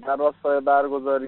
در راستای برگزاری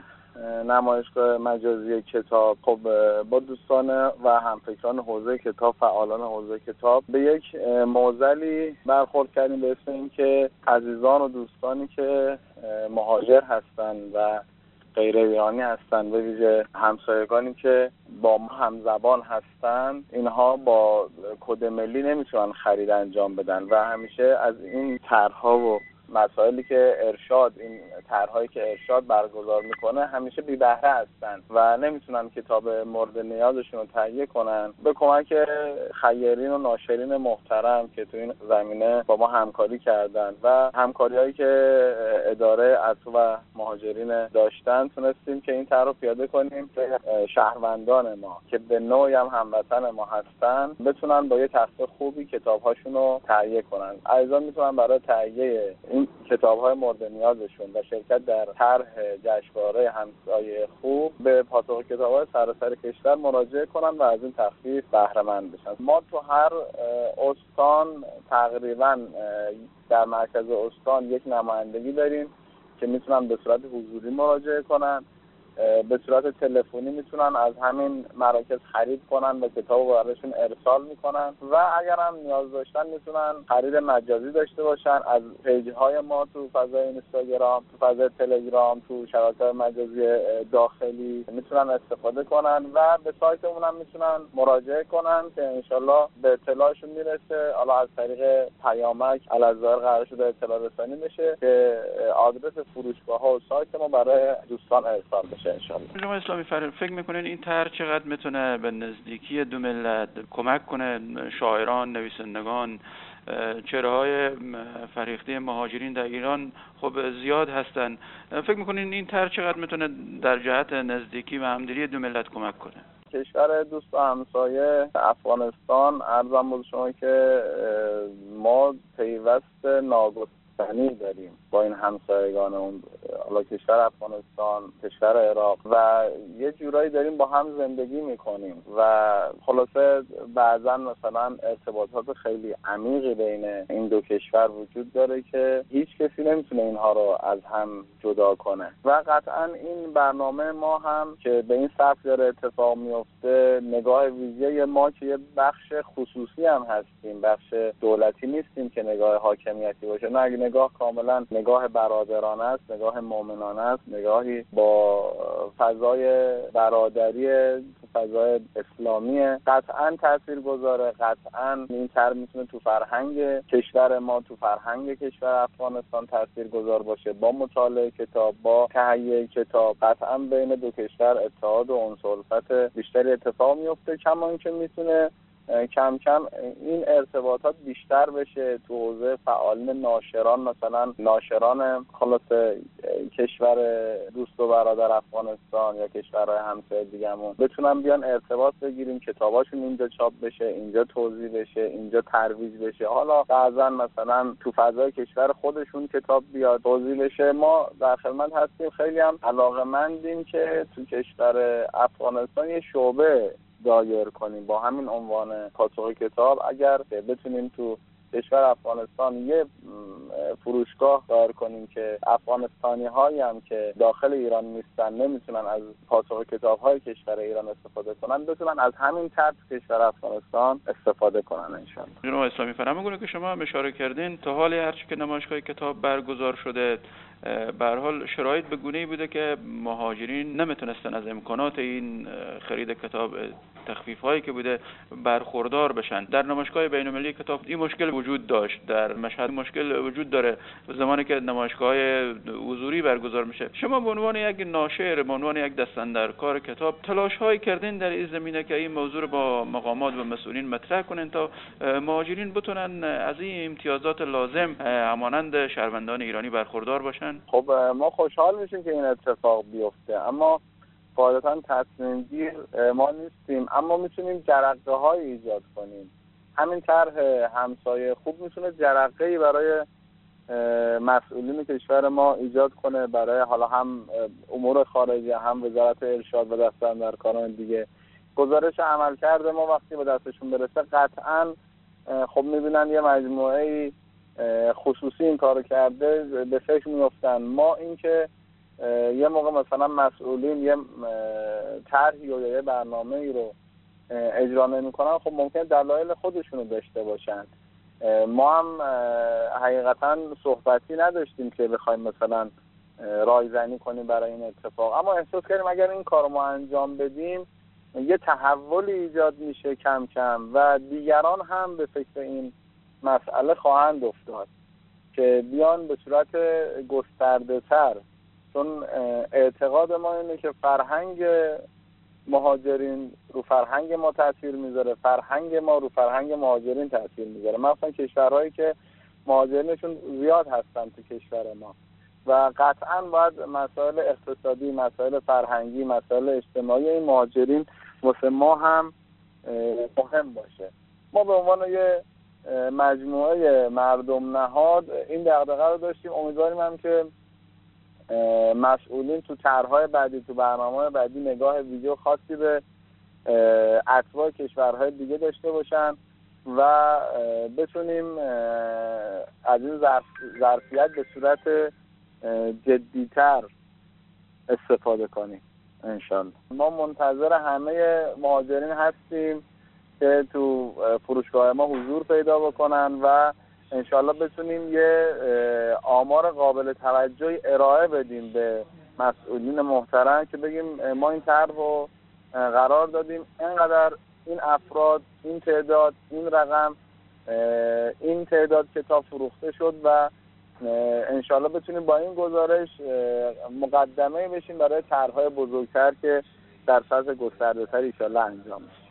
نمایشگاه مجازی کتاب، خب با دوستان و همفکران حوزه کتاب، فعالان حوزه کتاب به یک معضلی برخورد کردیم به اسم این که عزیزان و دوستانی که مهاجر هستند و غیر ایرانی هستند، به ویژه همسایگانی که با ما همزبان هستند، اینها با کد ملی نمیتونن خرید انجام بدن و همیشه از این طرح‌ها و مسائلی که ارشاد، این طرح‌هایی که ارشاد برگزار میکنه همیشه بی بهره هستن و نمیتونن کتاب مورد نیازشون رو تهیه کنن. به کمک خیرین و ناشرین محترم که تو این زمینه با ما همکاری کردن و همکاری‌هایی که اداره عطف و مهاجرین داشتن، تونستیم که این طرح رو پیاده کنیم که شهروندان ما که به نوعی هم هموطن ما هستن بتونن با یه تخته خوبی کتاب‌هاشون رو تهیه کنن. عزیزان میتونن برای تهیه این کتاب‌های مورد نیازشون و شرکت در طرح جشنواره همسایه خوب به پاتوق کتاب‌های سراسر کشور مراجعه کنن و از این تخفیف بهره مند بشن. ما تو هر استان تقریباً در مرکز استان یک نمایندگی داریم که میتونن به صورت حضوری مراجعه کنن، به صورت تلفنی میتونن از همین مراکز خرید کنن و کتابو براشون ارسال میکنن و اگر هم نیاز داشتن میتونن خرید مجازی داشته باشن. از پیج‌های ما تو فضای اینستاگرام، تو فضای تلگرام، تو شبکه‌های مجازی داخلی میتونن استفاده کنن و به سایتمون هم میتونن مراجعه کنن که انشالله به اطلاعشون میرسه. حالا از طریق پیامک الظاهر قرار شده اطلاع رسانی بشه که آدرس فروشگاه‌ها و سایت ما برای دوستان ارسال بشه. شما اسلامی فکر میکنین این طرح چقدر میتونه به نزدیکی دو ملت کمک کنه؟ شاعران، نویسندگان، چهره‌های فرهیخته مهاجرین در ایران خب زیاد هستن. فکر میکنین این طرح چقدر میتونه در جهت نزدیکی و همدلی دو ملت کمک کنه؟ کشور دوست و همسایه افغانستان، عرضم بود شما که ما پیوست ناگسستنی داریم با این همسایگان اون، حالا کشور افغانستان، کشور عراق، و یه جورایی داریم با هم زندگی میکنیم و خلاصه بعضا مثلا ارتباطات خیلی عمیقی بین این دو کشور وجود داره که هیچ کسی نمیتونه اینها رو از هم جدا کنه و قطعا این برنامه ما هم که به این سبک داره اتفاق میفته، نگاه ویژه ما که یه بخش خصوصی هم هستیم، بخش دولتی نیستیم که نگاه حاکمیتی باشه، نه، نگاه کاملا نگاه برادرانه است، نگاه مؤمنانه است، نگاهی با فضای برادری، فضای اسلامی. قطعاً تاثیرگذاره، قطعاً این طرح میتونه تو فرهنگ کشور ما، تو فرهنگ کشور افغانستان تاثیرگذار باشه. با مطالعه کتاب، با تهیه کتاب، قطعاً بین دو کشور اتحاد و انس‌الفت بیشتری اتفاق میفته. کما اینکه میتونه کم کم این ارتباطات بیشتر بشه تو حوزه فعالین ناشران، مثلا ناشران خلاص کشور دوست و برادر افغانستان یا کشورهای همسایه دیگه‌مون بتونن بیان ارتباط بگیریم، کتاباشون اینجا چاپ بشه، اینجا توزیع بشه، اینجا ترویج بشه. حالا بعضا مثلا تو فضای کشور خودشون کتاب بیاد توزیع بشه. ما در خدمت هستیم، خیلی هم علاقه‌مندیم که تو کشور افغانستان یه شعبه دایر کنیم با همین عنوان پاتوق کتاب. اگر بتونیم تو کشور افغانستان یه فروشگاه دایر کنیم که افغانستانی هایی هم که داخل ایران نیستن نمیتونن از پاتوق کتاب های کشور ایران استفاده کنن، بتونن از همین طرح کشور افغانستان استفاده کنن انشاءالله. جناب اسلامی فرمان میگه که شما اشاره کردین تا حال هرچی که نمایشگاه کتاب برگزار شده به هر حال شرایط به گونه‌ای بوده که مهاجرین نمیتونستن از امکانات این خرید کتاب، تخفیف‌هایی که بوده، برخوردار بشن. در نمایشگاه بین‌المللی کتاب این مشکل وجود داشت، در مشهد مشکل وجود داره زمانی که نمایشگاه حضوری برگزار میشه. شما به عنوان یک ناشر، به عنوان یک دستاندرکار کتاب، تلاش‌هایی کردین در این زمینه که این موضوع رو با مقامات و مسئولین مطرح کنین تا مهاجرین بتونن از این امتیازات لازم همانند شهروندان ایرانی برخوردار باشن؟ خب ما خوشحال میشیم که این اتفاق بیفته، اما قاعدتاً تصمیم گیر ما نیستیم، اما میتونیم جرقه‌های ایجاد کنیم. همین طرح همسایه خوب میتونه جرقه‌ای برای مسئولین کشور ما ایجاد کنه، برای حالا هم امور خارجه، هم وزارت ارشاد و دستاندرکاران دیگه. گزارش عملکرد ما وقتی به دستشون برسه قطعاً خب میبینن یه مجموعه‌ای خصوصی این کارو کرده به فکر میفتن. ما اینکه یه موقع مثلا مسئولین یه طرحی یا یه برنامه‌ای رو اجرا نمی‌کنن، خب ممکن دلایل خودشونو داشته باشن. ما هم حقیقتا صحبتی نداشتیم که بخوایم مثلا رایزنی کنیم برای این اتفاق، اما احساس کردیم اگر این کارو ما انجام بدیم یه تحولی ایجاد میشه کم کم و دیگران هم به فکر این مسئله خواهند افتاد که بیان به صورت گسترده تر، چون اعتقاد ما اینه که فرهنگ مهاجرین رو فرهنگ ما تاثیر میذاره، فرهنگ ما رو فرهنگ مهاجرین تاثیر میذاره، مثلا کشورهایی که مهاجرینشون زیاد هستن تو کشور ما و قطعا باید مسائل اقتصادی، مسائل فرهنگی، مسائل اجتماعی این مهاجرین واسه ما هم مهم باشه. ما به عنوان یه مجموعه مردم نهاد این دغدغه رو داشتیم. امیدواریم هم که مسئولین تو طرح‌های بعدی، تو برنامه‌های بعدی نگاه ویژه خاصی به اتباع کشورهای دیگه داشته باشن و بتونیم از این ظرفیت به صورت جدی‌تر استفاده کنیم انشالله. ما منتظر همه مهاجرین هستیم که تو فروشگاه ما حضور پیدا بکنن و انشالله بتونیم یه آمار قابل توجهی ارائه بدیم به مسئولین محترم که بگیم ما این طرح رو قرار دادیم، اینقدر این افراد، این تعداد، این رقم، این تعداد کتاب فروخته شد و انشالله بتونیم با این گزارش مقدمه بشیم برای طرح‌های بزرگتر که در سطح گسترده‌تر انشالله انجام بشه.